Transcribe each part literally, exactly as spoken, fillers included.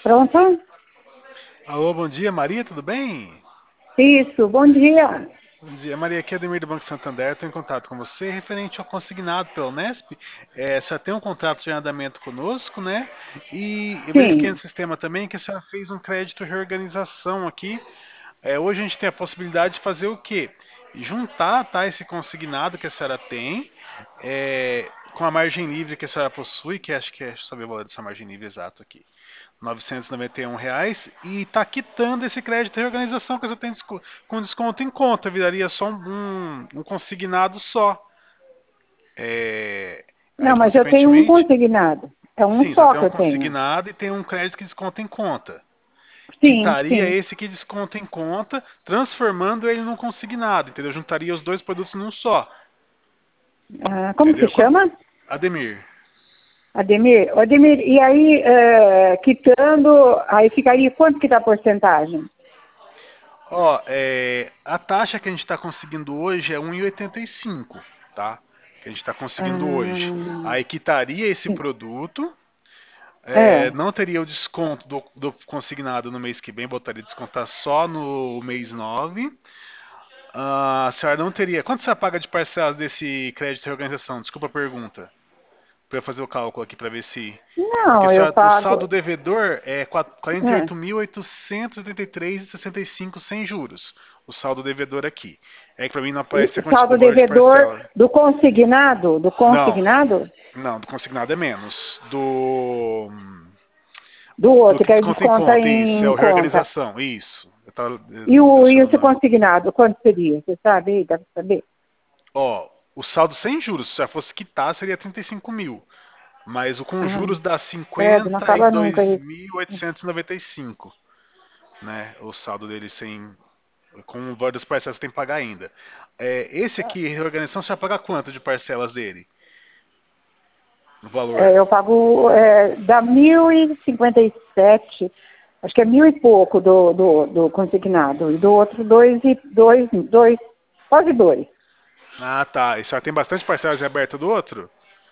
Pronto? Alô, bom dia, Maria, tudo bem? Isso, bom dia. Bom dia, Maria, aqui é Ademir do Banco Santander, estou em contato com você referente ao consignado pela Unesp. É, você já tem um contrato de arrendamento conosco, né? E eu verifiquei no Sim. sistema também que a senhora fez um crédito reorganização aqui. É, hoje a gente tem a possibilidade de fazer o quê? Juntar, tá, esse consignado que a senhora tem, é, com a margem livre que a senhora possui, que acho que é, deixa eu saber o valor dessa margem livre exato aqui. novecentos e noventa e um reais e está quitando esse crédito de reorganização que você tem desco- com desconto em conta, viraria só um, um um consignado só. É, aí, Não, mas eu tenho um consequentemente, consignado. É um sim, só só tem que um eu tenho. consignado e tem um crédito que desconta em conta. Sim, Quitaria sim. esse que desconta em conta, transformando ele num consignado, entendeu? Juntaria os dois produtos num só, Ah, como que entendeu? Quando- chama? Ademir. Ademir. Ô, Ademir, e aí, eh, quitando, aí ficaria quanto que dá a porcentagem? Ó, é, a taxa que a gente está conseguindo hoje é um e oitenta e cinco, tá? Que a gente está conseguindo hoje. Ah, Aí quitaria esse sim. produto, é, É. não teria o desconto do, do consignado no mês que vem, botaria descontar só no mês nove. Ah, a senhora não teria. Quanto você paga de parcelas desse crédito de reorganização? Desculpa a pergunta. Para eu fazer o cálculo aqui para ver se. Porque a Não, eu senhora, o saldo pago. devedor é É. quarenta e oito mil oitocentos e oitenta e três vírgula sessenta e cinco sem juros. O saldo devedor aqui. É que para mim não aparece O a quanti- o saldo valor de devedor parcela. do consignado, do Não, consignado, não, do consignado é menos. Do. do Do outro, que que aí desconta em desconta conta, isso, é em o conta. reorganização, isso. Eu tava E eh, o, e o relacionando o seu nome. consignado, quanto seria? Você sabe aí? Deve saber? Ó, o saldo sem juros, se já fosse quitar, seria trinta e cinco mil. Mas o com Ah, juros dá credo, não cinquenta e acaba nunca dois isso. mil oitocentos e noventa e cinco, né? O saldo dele sem. Com o valor das parcelas que tem que pagar ainda. É, esse aqui, reorganização, você vai pagar quanto de parcelas dele? O valor? É, eu pago, é, dá mil e cinquenta e sete, acho que é mil e pouco do, do, do consignado, e do outro dois e dois, dois, quase dois. Ah, tá. E a senhora tem bastante parcelas em aberto do outro?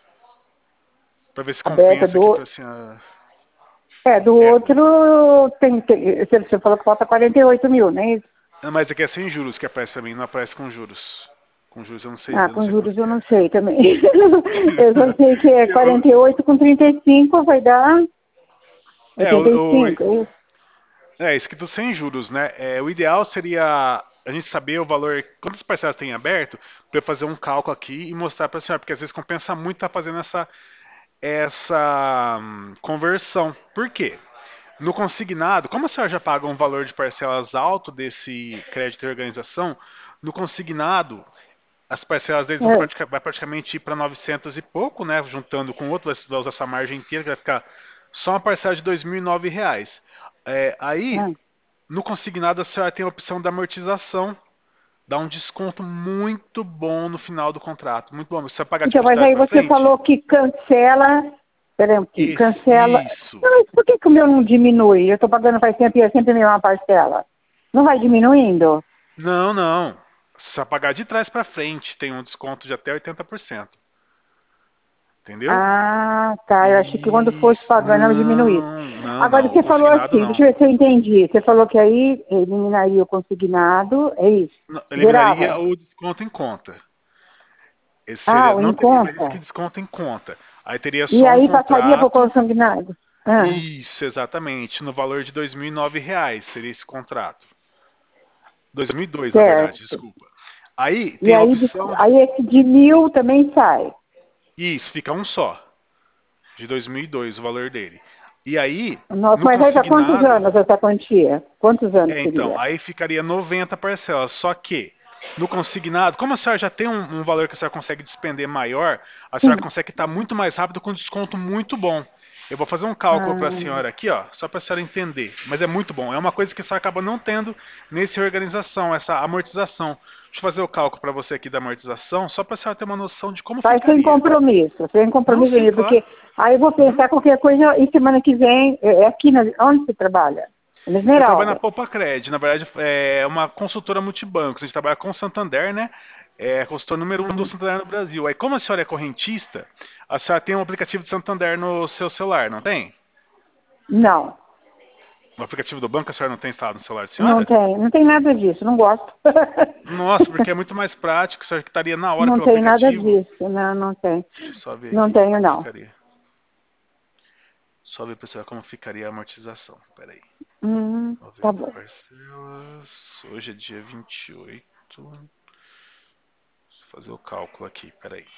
Pra ver se Aberta compensa aqui do, pra senhora. é, do É, outro, tem, tem, você você falou que falta quarenta e oito mil, né? não, mas aqui é sem juros que aparece pra mim, não aparece com juros. Com juros eu não sei, Ah, eu não com sei juros quanto eu que não é. sei também. Eu só sei que é Eu- quarenta e oito com trinta e cinco vai dar é, oitenta e o, o- cinco. é isso? é, escrito sem juros, né? É, o ideal seria a gente saber o valor, quantas parcelas tem em aberto, para eu fazer um cálculo aqui e mostrar para a senhora, porque às vezes compensa muito estar fazendo essa, essa hum, conversão. Por quê? No consignado, como a senhora já paga um valor de parcelas alto desse crédito de organização, no consignado, as parcelas deles vão É. pratica- vai praticamente ir para novecentos e pouco, né? Juntando com o outro, vai usar essa margem inteira, que vai ficar só uma parcela de dois mil e nove reais. É, aí, Ah. no consignado, a senhora tem a opção da amortização. Dá um desconto muito bom no final do contrato. Muito bom. Você vai pagar tipo Então, de mas trás aí para você frente? falou que cancela. Peraí um pouquinho, Esse, cancela. isso. Não, mas por que, que o meu não diminui? Eu estou pagando faz tempo e é sempre a mesma parcela. Não vai diminuindo? Não, não. Se você pagar de trás para frente, tem um desconto de até oitenta por cento. Entendeu? Ah, tá. Eu achei que quando fosse Isso. pagando eu diminuísse. Não, não, Agora não. O você falou consignado assim, não. deixa eu ver se eu entendi. Você falou que aí eliminaria o consignado, é isso? Não, eliminaria Zerava. o desconto em conta. Esse Ah, seria, o não em teria mais esse conta. que desconto em conta. Aí teria E só um aí passaria para o contrato. consignado. Ah, Isso, exatamente. No valor de dois mil e nove reais seria esse contrato. dois mil e dois, na verdade, certo. desculpa. Aí E tem a aí, des- opção. aí esse de mil também sai. Isso, fica um só. De dois mil e dois, o valor dele. E aí, Nossa, no mas vai para quantos consignado. anos essa quantia? Quantos anos É, então, seria? aí ficaria noventa parcelas. Só que, no consignado, como a senhora já tem um, um valor que a senhora consegue despender maior, a senhora Hum. consegue estar muito mais rápido com desconto muito bom. Eu vou fazer um cálculo para a Ah, senhora aqui, ó, só para a senhora entender. Mas é muito bom. É uma coisa que a senhora acaba não tendo nesse organização, essa amortização. Deixa eu fazer o cálculo para você aqui da amortização, só para a senhora ter uma noção de como vai sem ficaria. compromisso, sem Não, compromisso sim, nenhum, claro. porque aí eu vou Uhum. pensar qualquer coisa e semana que vem, é é aqui, na, onde você trabalha? Na Eu trabalho na Esmeralda. Poupa Cred, na verdade é uma consultora multibancos. A gente trabalha com o Santander, né? É a consultora número um do Santander no Brasil. Aí, como a senhora é correntista, a senhora tem um aplicativo de Santander no seu celular, não tem? Não. O aplicativo do banco a senhora não tem instalado no celular da Não senhora? tem, não tem nada disso, não gosto. Nossa, porque é muito mais prático, a senhora que estaria na hora Não pelo tem nada aplicativo. disso, não, não tem. Deixa eu só ver Não aqui tenho, como não. ficaria. Só ver pra senhora como ficaria a amortização. Pera aí. Hum, tá noventa bom. parcelas. Hoje é dia vinte e oito. Deixa eu fazer o cálculo aqui, pera aí.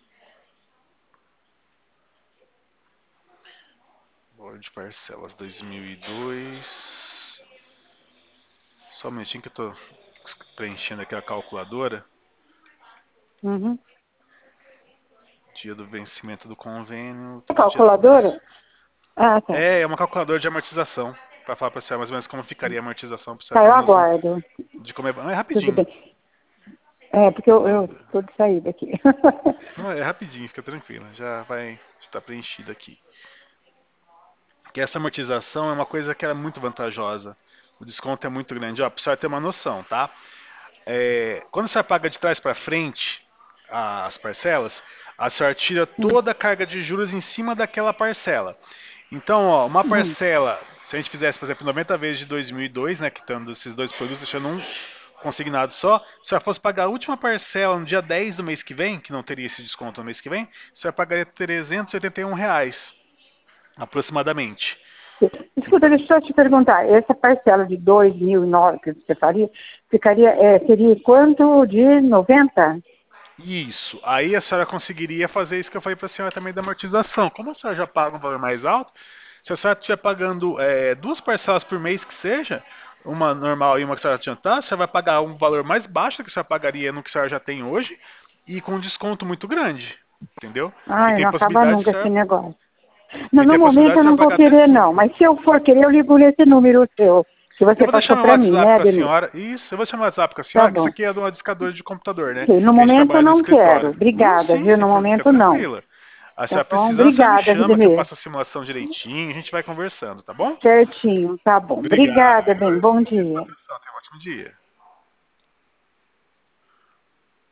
Valor de parcelas dois mil e dois. Só um minutinho que eu tô preenchendo aqui a calculadora. Uhum. Dia do vencimento do convênio, A tudo dia doze. calculadora? Ah, tá. É, é uma calculadora de amortização. Pra falar pra senhora mais ou menos como ficaria a amortização, pra senhora Tá, ter eu uma noção aguardo. de como é. Não, é Tudo rapidinho. bem. É, porque eu, eu Não, tô de saída aqui. não, é rapidinho, fica tranquila. Já vai estar preenchido aqui. Que essa amortização é uma coisa que é muito vantajosa. O desconto é muito grande. Ó, pra senhora ter uma noção, tá? É, quando você paga de trás para frente as parcelas, a senhora tira toda a carga de juros em cima daquela parcela. Então, ó, uma Uhum. parcela, se a gente fizesse, por exemplo, noventa vezes de dois mil e dois, né, quitando esses dois produtos, deixando um consignado só, se ela fosse pagar a última parcela no dia dez do mês que vem, que não teria esse desconto no mês que vem, você pagaria trezentos e oitenta e um reais, aproximadamente. Escuta, deixa eu te perguntar, essa parcela de dois mil e nove que você faria, ficaria, é, seria quanto de noventa? Isso. Aí a senhora conseguiria fazer isso que eu falei para a senhora também da amortização. Como a senhora já paga um valor mais alto, se a senhora estiver pagando é, duas parcelas por mês que seja, uma normal e uma que a senhora adiantar, você vai pagar um valor mais baixo do que a senhora pagaria no que a senhora já tem hoje e com um desconto muito grande. Entendeu? E Ai, tem não acaba possibilidade de nunca esse senhora, negócio. No, e tem no momento possibilidade de eu senhora não vou pagar até querer, não. cinco. Mas se eu for querer, eu ligo nesse número seu, que Eu você vou deixar passou meu para mim, WhatsApp né, com a Denise? senhora. Isso, eu vou deixar meu WhatsApp com a Tá senhora, que isso bom. aqui é de um discador de computador, né? Ok, no Que a gente momento eu trabalha no não quero. escritório. Não, Obrigada, sim, viu? No fica, fica momento não. tranquila. A Tá senhora bom? precisando, você me Obrigada, chama que eu Denise. faço a simulação direitinho e a gente vai conversando, tá bom? Certinho, tá bom. Obrigado. Obrigada, bem. Bom dia. Atenção, tenha um ótimo dia.